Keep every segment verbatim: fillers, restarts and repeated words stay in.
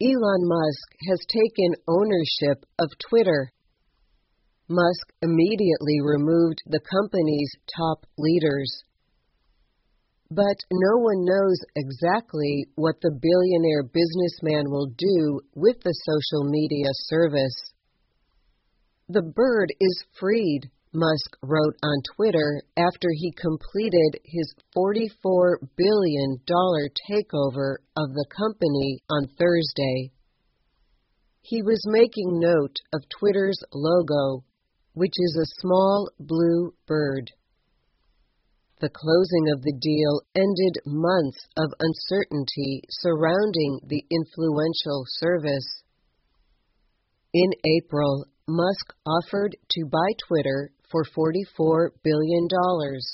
Elon Musk has taken ownership of Twitter. Musk immediately removed the company's top leaders. But no one knows exactly what the billionaire businessman will do with the social media service. The bird is freed, Musk wrote on Twitter after he completed his forty-four billion dollars takeover of the company on Thursday. He was making note of Twitter's logo, which is a small blue bird. The closing of the deal ended months of uncertainty surrounding the influential service. In April, Musk offered to buy Twitter for forty-four billion dollars.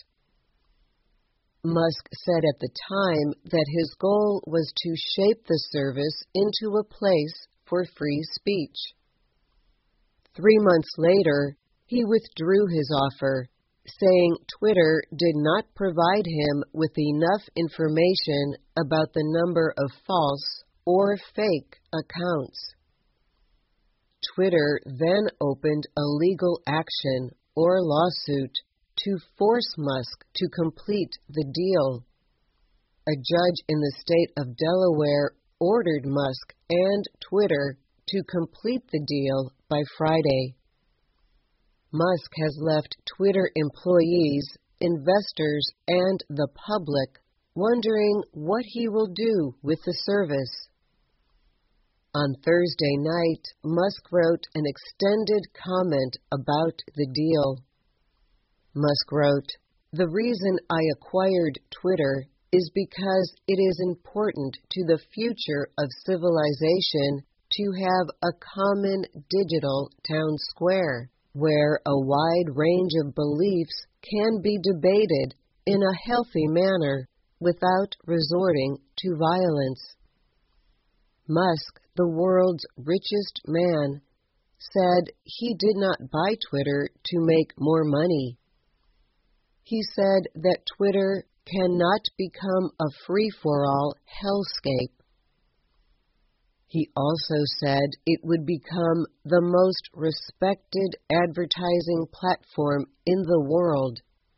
Musk said at the time that his goal was to shape the service into a place for free speech. Three months later, he withdrew his offer, saying Twitter did not provide him with enough information about the number of false or fake accounts. Twitter then opened a legal action or lawsuit to force Musk to complete the deal. A judge in the state of Delaware ordered Musk and Twitter to complete the deal by Friday. Musk has left Twitter employees, investors, and the public wondering what he will do with the service. On Thursday night, Musk wrote an extended comment about the deal. Musk wrote, "The reason I acquired Twitter is because it is important to the future of civilization to have a common digital town square, where a wide range of beliefs can be debated in a healthy manner without resorting to violence." Musk, the world's richest man, said he did not buy Twitter to make more money. He said that Twitter cannot become a free-for-all hellscape. He also said it would become the most respected advertising platform in the world.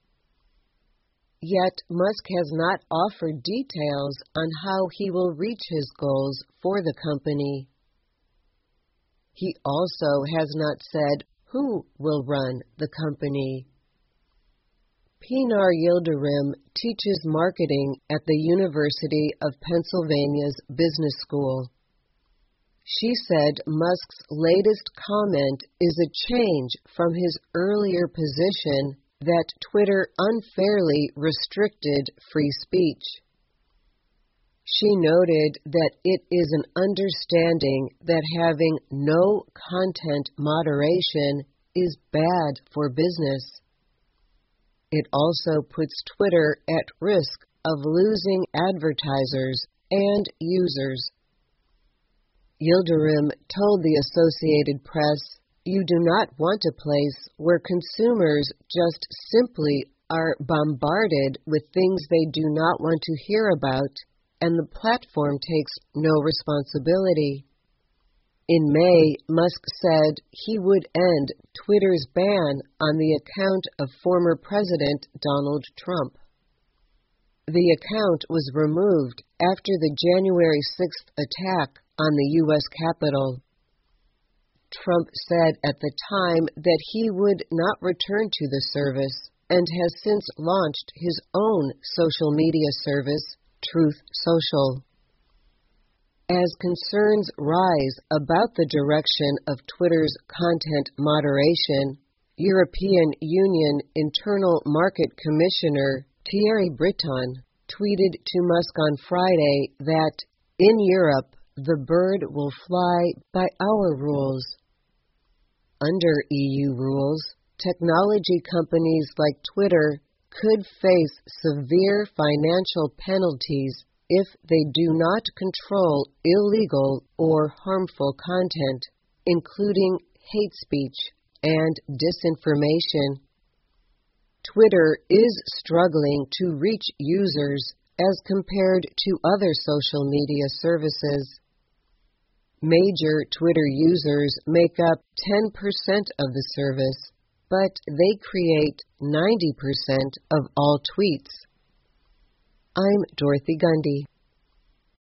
Yet Musk has not offered details on how he will reach his goals for the company. He also has not said who will run the company. Pinar Yildirim teaches marketing at the University of Pennsylvania's Business School. She said Musk's latest comment is a change from his earlier position that Twitter unfairly restricted free speech. She noted that it is an understanding that having no content moderation is bad for business. It also puts Twitter at risk of losing advertisers and users. Yildirim told the Associated Press, "You do not want a place where consumers just simply are bombarded with things they do not want to hear about, and the platform takes no responsibility." In May, Musk said he would end Twitter's ban on the account of former President Donald Trump. The account was removed after the January sixth attack on the U S Capitol. Trump said at the time that he would not return to the service and has since launched his own social media service, Truth Social. As concerns rise about the direction of Twitter's content moderation, European Union Internal Market Commissioner Thierry Breton tweeted to Musk on Friday that, "In Europe, the bird will fly by our rules." Under E U rules, technology companies like Twitter could face severe financial penalties if they do not control illegal or harmful content, including hate speech and disinformation. Twitter is struggling to reach users as compared to other social media services. Major Twitter users make up ten percent of the service, but they create ninety percent of all tweets. I'm Dorothy Gundy.